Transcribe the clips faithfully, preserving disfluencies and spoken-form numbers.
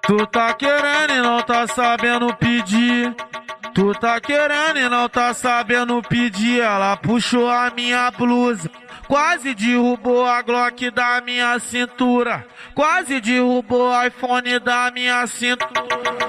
Tu tá querendo e não tá sabendo pedir. Tu tá querendo e não tá sabendo pedir. Ela puxou a minha blusa, quase derrubou a Glock da minha cintura, quase derrubou o iPhone da minha cintura.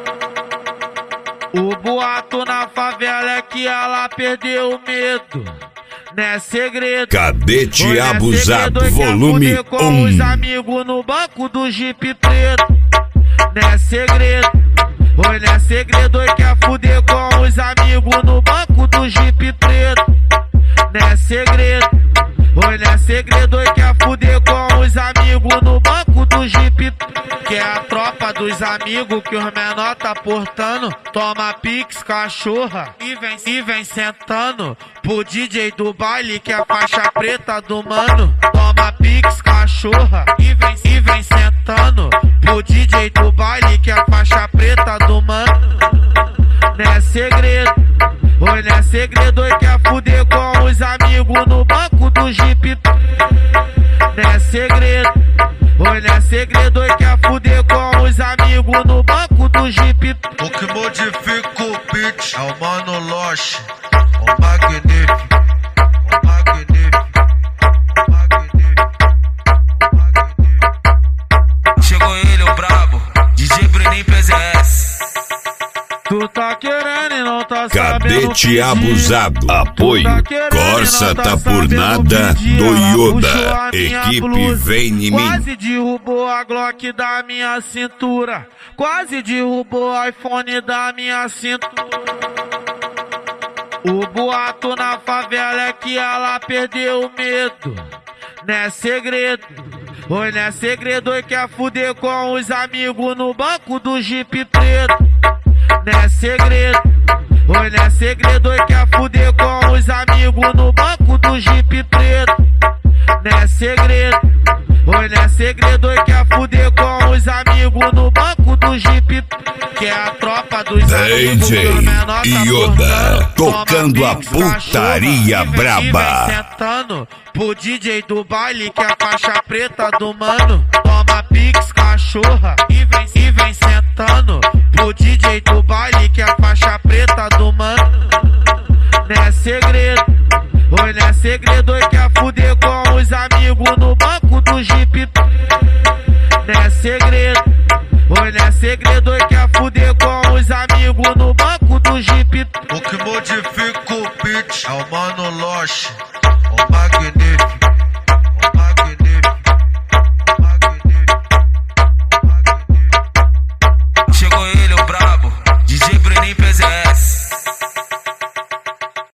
O boato na favela é que ela perdeu o medo. Não é segredo. Cadete Oi, Abusado, é volume fuder com um. os amigos no banco do Jeep preto. Não é segredo. Oi, não é segredo. Oi, quer fuder com os amigos no banco do Jeep preto. Não é segredo. Oi, não é segredo. Oi, quer fuder com os amigos no banco do Jeep preto. Que é a tropa dos amigos que os menor tá portando. Toma pix, cachorra, e vem, e vem sentando pro D J do baile que é a faixa preta do mano. Toma pix, cachorra, e vem, e vem sentando pro D J do baile que é a faixa preta do mano. Não é segredo, oi, não é segredo. Oi, quer fuder com os amigos no banco do Jeep. Não é segredo, oi, não é segredo. Oi, quer fuder com os amigos no banco do Jeep. O que modifica o beat é o Mano Loche, o magnífico, o magnífico, o magnífico, o magnífico. Chegou ele, o brabo, D J Bruninho P Z S. Tu tá querendo e não tá sabendo Cadete pedir. Abusado, apoio Tu tá querendo Corsa e não tá tá por sabendo nada pedir. do Ela puxou Yoda, a minha equipe blusa, vem em mim. quase derrubou a Glock da minha cintura, quase derrubou o iPhone da minha cintura. O boato na favela é que ela perdeu o medo. Não é segredo, oi, não é segredo. Oi, quer fuder com os amigos no banco do Jeep preto. Não é segredo, oi, não é segredo. Oi, quer fuder com os amigos no banco do Jeep preto. Não é segredo, oi, não é segredo. Oi, quer fuder com os amigos no banco do Jeep. Que é a tropa dos amigos que os menor tá Yoda, portando. tocando Toma a pix, putaria cachorra, e vem, braba. e vem sentando pro D J do baile que é a faixa preta do mano. Toma pix, cachorra, e vem, e vem sentando pro D J do baile que é a faixa preta do mano. Não é segredo, oi, não é segredo. Oi, quer fuder com os amigos no banco do Jeep. Não é segredo, oi, não é segredo. Oi, quer fuder com os amigos no banco do Jeep. O que modifica o beat é o Mano Loche, o magnífico, o magnífico.